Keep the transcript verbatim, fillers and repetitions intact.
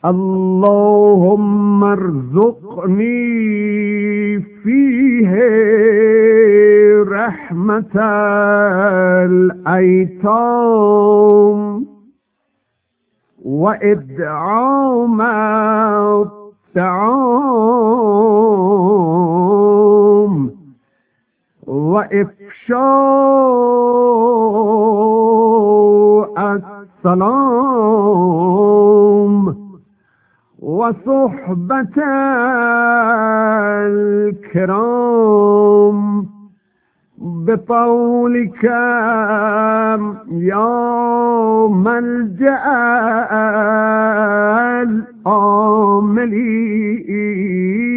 اللهم ارزقني فيه رحمة الأيتام وإدعام الطعام وإفشاء السلام وصحبة الكرام بطولك يا ملجأ الآملين.